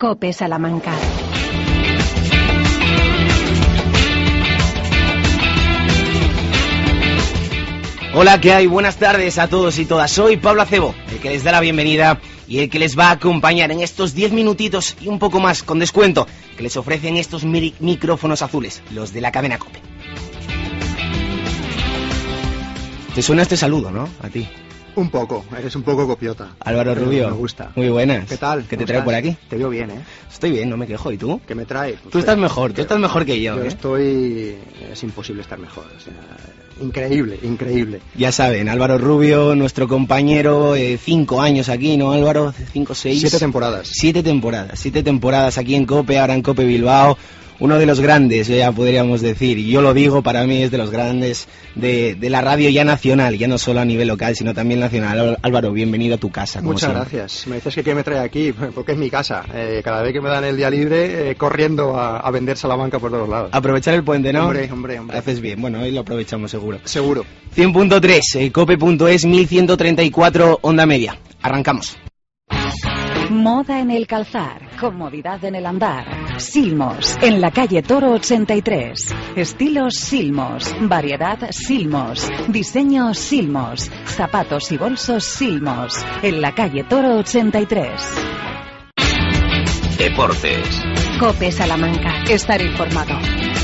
COPE Salamanca. Hola, ¿qué hay? Buenas tardes a todos y todas. Soy Pablo Acebo, el que les da la bienvenida y el que les va a acompañar en estos 10 minutitos y un poco más con descuento que les ofrecen estos micrófonos azules, los de la cadena COPE. Te suena este saludo, ¿no? A ti. Un poco, eres un poco copiota. Álvaro Rubio. Me gusta. Muy buenas. ¿Qué tal? ¿Qué te trae por aquí? Te veo bien, ¿eh? Estoy bien, no me quejo. ¿Y tú? ¿Qué me trae? Tú estás mejor, tú estás mejor que yo. Yo estoy... Es imposible estar mejor, o sea... Increíble, increíble. Ya saben, Álvaro Rubio, nuestro compañero, 5 años aquí, ¿no, Álvaro? 5, 6... 7 temporadas. 7 temporadas aquí en COPE, ahora en COPE Bilbao. Uno de los grandes, ya podríamos decir, y yo lo digo, para mí es de los grandes de la radio ya nacional, ya no solo a nivel local, sino también nacional. Álvaro, bienvenido a tu casa. Muchas gracias. Me dices que qué me trae aquí, porque es mi casa. Cada vez que me dan el día libre, corriendo a vender Salamanca por todos lados. Aprovechar el puente, ¿no? Hombre. Haces bien, bueno, hoy lo aprovechamos seguro. Seguro. 100.3, cope.es, 1134, onda media. Arrancamos. Moda en el calzar, comodidad en el andar. Silmos, en la calle Toro 83. Estilos Silmos, variedad Silmos, diseño Silmos, zapatos y bolsos Silmos, en la calle Toro 83. Deportes. COPE Salamanca, estar informado.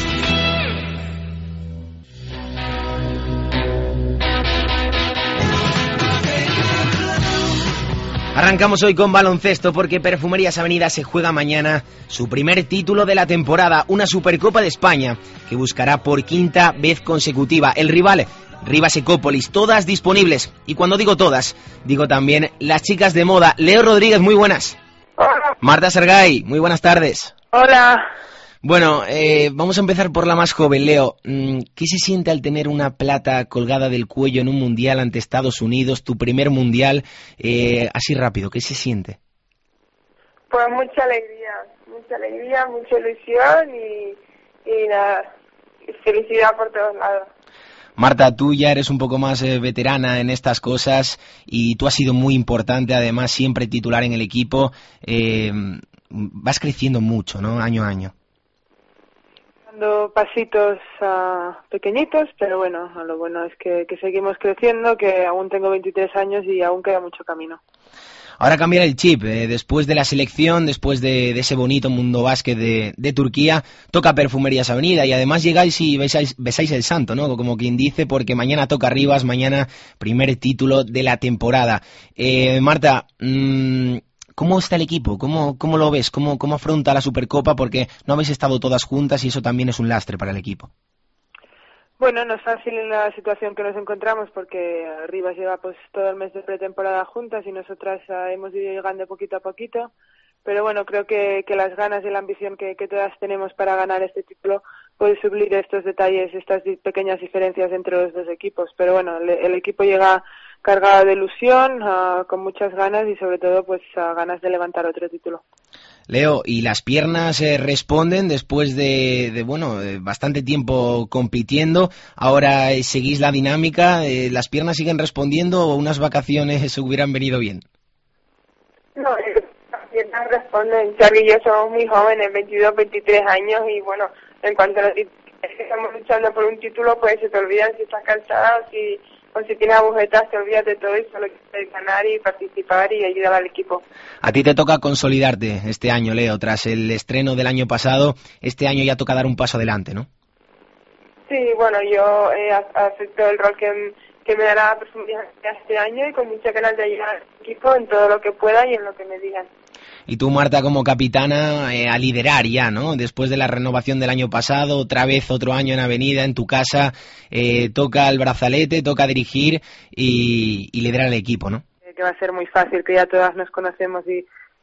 Arrancamos hoy con baloncesto porque Perfumerías Avenida se juega mañana su primer título de la temporada, una Supercopa de España que buscará por 5ª vez consecutiva. El rival, Rivas Ecópolis, todas disponibles. Y cuando digo todas, digo también las chicas de moda. Leo Rodríguez, muy buenas. Hola. Marta Sergay, muy buenas tardes. Hola. Bueno, vamos a empezar por la más joven, Leo. ¿Qué se siente al tener una plata colgada del cuello en un mundial ante Estados Unidos, tu primer mundial, así rápido? ¿Qué se siente? Pues mucha alegría, mucha ilusión y nada, felicidad por todos lados. Marta, tú ya eres un poco más veterana en estas cosas y tú has sido muy importante, además siempre titular en el equipo. Vas creciendo mucho, ¿no? Año a año. Dando pasitos pequeñitos, pero bueno, lo bueno es que seguimos creciendo, que aún tengo 23 años y aún queda mucho camino. Ahora cambiar el chip, después de la selección, después de ese bonito mundo básquet de Turquía, toca Perfumerías Avenida y además llegáis y besáis el santo, ¿no? Como quien dice, porque mañana toca Rivas, mañana primer título de la temporada. Marta, ¿cómo está el equipo? ¿Cómo lo ves? ¿Cómo afronta la Supercopa? Porque no habéis estado todas juntas y eso también es un lastre para el equipo. Bueno, no es fácil en la situación que nos encontramos porque Rivas lleva pues todo el mes de pretemporada juntas y nosotras hemos ido llegando poquito a poquito, pero bueno, creo que las ganas y la ambición que todas tenemos para ganar este título puede suplir estos detalles, estas pequeñas diferencias entre los dos equipos, pero bueno, el equipo llega cargado de ilusión, con muchas ganas y sobre todo pues ganas de levantar otro título. Leo, ¿y las piernas responden después de bastante tiempo compitiendo? Ahora seguís la dinámica, ¿las piernas siguen respondiendo o unas vacaciones se hubieran venido bien? No, las piernas responden. Charly y yo somos muy jóvenes, 22, 23 años y bueno, en cuanto a estamos luchando por un título, pues se te olvidan si estás cansada o si tienes agujetas, te olvidas de todo y solo quieres ganar y participar y ayudar al equipo. A ti te toca consolidarte este año, Leo, tras el estreno del año pasado, este año ya toca dar un paso adelante, ¿no? Sí, bueno, yo acepto el rol que me dará Perfumerías este año y con muchas ganas de ayudar al equipo en todo lo que pueda y en lo que me digan. Y tú, Marta, como capitana, a liderar ya, ¿no? Después de la renovación del año pasado, otra vez otro año en Avenida, en tu casa, toca el brazalete, toca dirigir y liderar el equipo, ¿no? Que va a ser muy fácil, que ya todas nos conocemos y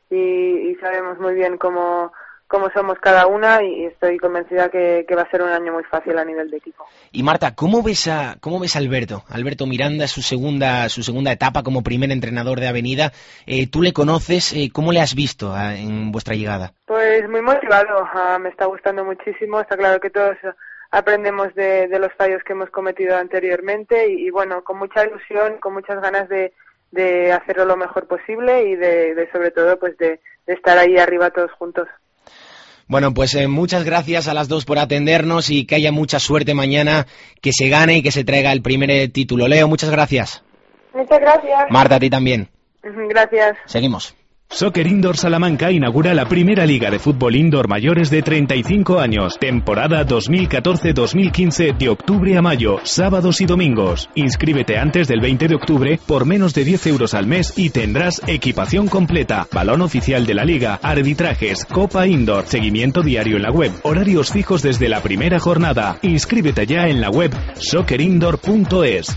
sabemos muy bien cómo somos cada una y estoy convencida que va a ser un año muy fácil a nivel de equipo. Y Marta, ¿cómo ves a Alberto? Alberto Miranda, su segunda etapa como primer entrenador de Avenida. ¿Tú le conoces? ¿Cómo le has visto en vuestra llegada? Pues muy motivado, me está gustando muchísimo. Está claro que todos aprendemos de los fallos que hemos cometido anteriormente y bueno, con mucha ilusión, con muchas ganas de hacerlo lo mejor posible y de sobre todo pues de estar ahí arriba todos juntos. Bueno, pues muchas gracias a las dos por atendernos y que haya mucha suerte mañana, que se gane y que se traiga el primer título. Leo, muchas gracias. Muchas gracias. Marta, a ti también. Gracias. Seguimos. Soccer Indoor Salamanca inaugura la primera liga de fútbol indoor mayores de 35 años, temporada 2014-2015 de octubre a mayo, sábados y domingos. Inscríbete antes del 20 de octubre por menos de 10 euros al mes y tendrás equipación completa, balón oficial de la liga, arbitrajes, copa indoor, seguimiento diario en la web, horarios fijos desde la primera jornada. Inscríbete ya en la web soccerindoor.es.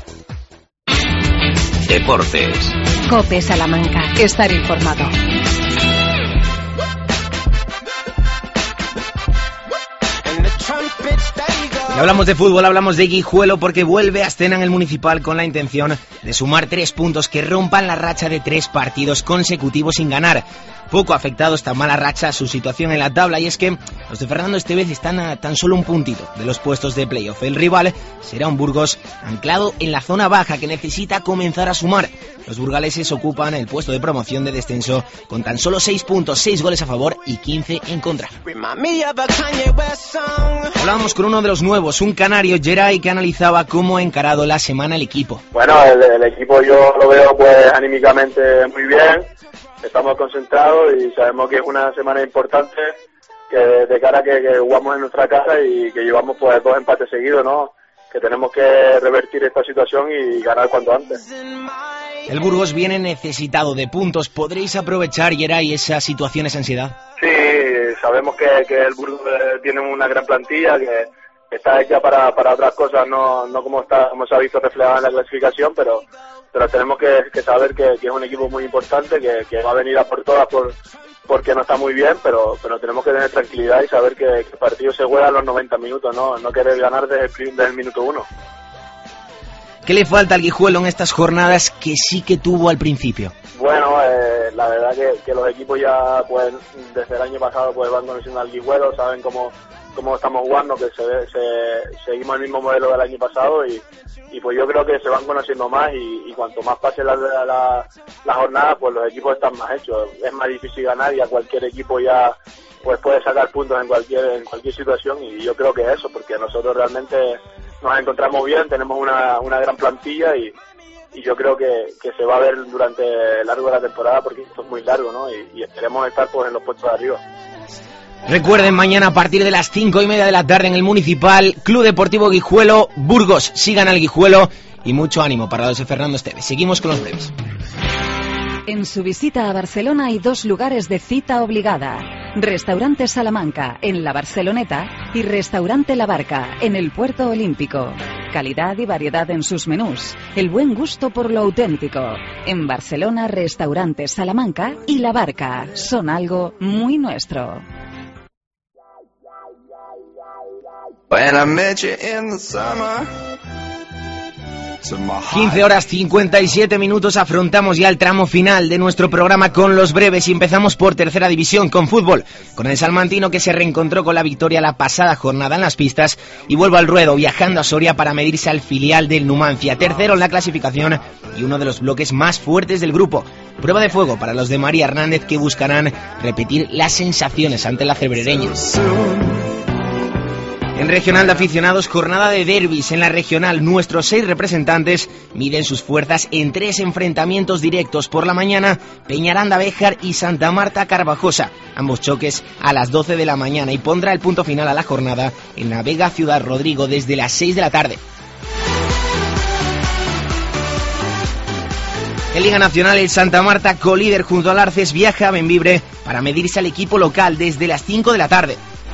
Deportes. COPE Salamanca. Estar informado. Y hablamos de fútbol, hablamos de Guijuelo porque vuelve a escena en el Municipal con la intención de sumar 3 puntos que rompan la racha de 3 partidos consecutivos sin ganar. Poco ha afectado esta mala racha a su situación en la tabla y es que los de Fernando Estévez están a tan solo un puntito de los puestos de playoff. El rival será un Burgos anclado en la zona baja que necesita comenzar a sumar. Los burgaleses ocupan el puesto de promoción de descenso con tan solo 6 puntos, 6 goles a favor y 15 en contra. Hablábamos con uno de los nuevos, un canario, Geray, que analizaba cómo ha encarado la semana el equipo. Bueno, el equipo yo lo veo pues anímicamente muy bien. Estamos concentrados y sabemos que es una semana importante que de cara a que jugamos en nuestra casa y que llevamos pues 2 empates seguidos, ¿no? Que tenemos que revertir esta situación y ganar cuanto antes. El Burgos viene necesitado de puntos. ¿Podréis aprovechar, Geray, esa situación, esa ansiedad? Sí, sabemos que el Burgos tiene una gran plantilla que está hecha para otras cosas, no como se ha visto reflejada en la clasificación, pero tenemos que saber que es un equipo muy importante, que va a venir a por todas porque no está muy bien, pero tenemos que tener tranquilidad y saber que el partido se juega a los 90 minutos, no querer ganar desde el minuto 1. ¿Qué le falta al Guijuelo en estas jornadas que sí que tuvo al principio? Bueno, la verdad que los equipos ya pues desde el año pasado pues van conociendo al Guijuelo, saben cómo estamos jugando, que seguimos el mismo modelo del año pasado y pues yo creo que se van conociendo más y cuanto más pase la jornada pues los equipos están más hechos. Es más difícil ganar y a cualquier equipo ya pues puede sacar puntos en cualquier situación y yo creo que es eso, porque nosotros realmente nos encontramos bien, tenemos una gran plantilla y yo creo que se va a ver durante el largo de la temporada porque esto es muy largo, ¿no? Y esperemos estar pues en los puestos de arriba. Recuerden, mañana a partir de las 5:30 de la tarde en el Municipal, Club Deportivo Guijuelo, Burgos, sigan al Guijuelo y mucho ánimo para los de Fernando Estévez. Seguimos con los breves. En su visita a Barcelona hay 2 lugares de cita obligada. Restaurante Salamanca, en la Barceloneta, y Restaurante La Barca, en el Puerto Olímpico. Calidad y variedad en sus menús. El buen gusto por lo auténtico. En Barcelona, Restaurante Salamanca y La Barca son algo muy nuestro. 15 horas 57 minutos, afrontamos ya el tramo final de nuestro programa con los breves y empezamos por tercera división con fútbol, con el salmantino que se reencontró con la victoria la pasada jornada en las pistas y vuelve al ruedo viajando a Soria para medirse al filial del Numancia, tercero en la clasificación y uno de los bloques más fuertes del grupo. Prueba de fuego para los de María Hernández que buscarán repetir las sensaciones ante la cebrereña. En regional de aficionados, jornada de derbis en la regional. Nuestros 6 representantes miden sus fuerzas en 3 enfrentamientos directos. Por la mañana, Peñaranda-Béjar y Santa Marta-Carvajosa. Ambos choques a las 12 de la mañana y pondrá el punto final a la jornada en la Vega Ciudad Rodrigo desde las 6 de la tarde. En Liga Nacional, el Santa Marta, colíder junto al Arces, viaja a Bembibre para medirse al equipo local desde las 5 de la tarde.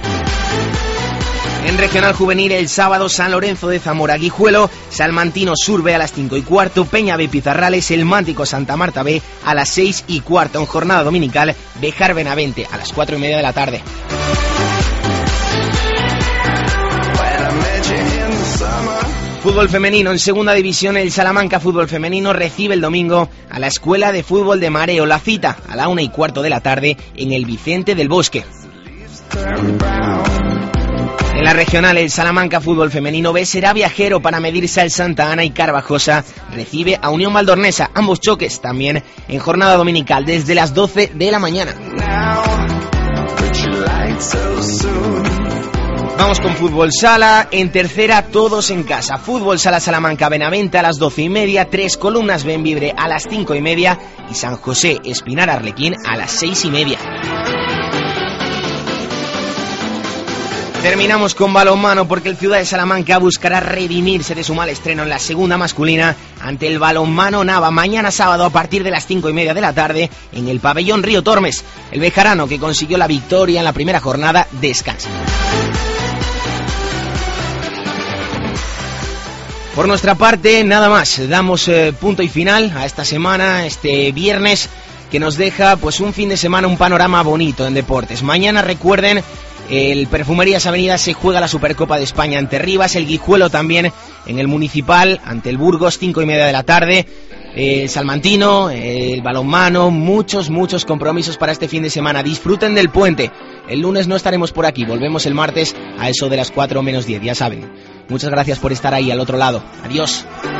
En regional juvenil, el sábado, San Lorenzo de Zamora, Guijuelo, Salmantino Sur B a las 5:15, Peña B Pizarrales, el Mántico Santa Marta B a las 6:15, en jornada dominical, Béjar Benavente a las 4:30 de la tarde. Fútbol femenino, en segunda división, el Salamanca Fútbol Femenino recibe el domingo a la Escuela de Fútbol de Mareo. La cita a la 1:15 de la tarde en el Vicente del Bosque. En la regional, el Salamanca Fútbol Femenino B será viajero para medirse al Santa Ana y Carvajosa recibe a Unión Valdornesa. Ambos choques también en jornada dominical desde las 12 de la mañana. Vamos con Fútbol Sala, en tercera todos en casa. Fútbol Sala Salamanca Benavente a las 12:30, 3 Columnas Benvibre a las 5:30 y San José Espinar Arlequín a las 6:30. Terminamos con balonmano porque el Ciudad de Salamanca buscará redimirse de su mal estreno en la segunda masculina ante el Balonmano Nava mañana sábado a partir de las 5:30 de la tarde en el pabellón Río Tormes. El bejarano, que consiguió la victoria en la primera jornada, descansa. Por nuestra parte, nada más. Damos punto y final a esta semana, este viernes, que nos deja pues un fin de semana, un panorama bonito en deportes. Mañana, recuerden, el Perfumerías Avenida se juega la Supercopa de España ante Rivas, el Guijuelo también en el Municipal ante el Burgos, 5:30 de la tarde. El salmantino, el balonmano, muchos compromisos para este fin de semana. Disfruten del puente. El lunes no estaremos por aquí, volvemos el martes a eso de las 4 menos 10, ya saben. Muchas gracias por estar ahí al otro lado. Adiós.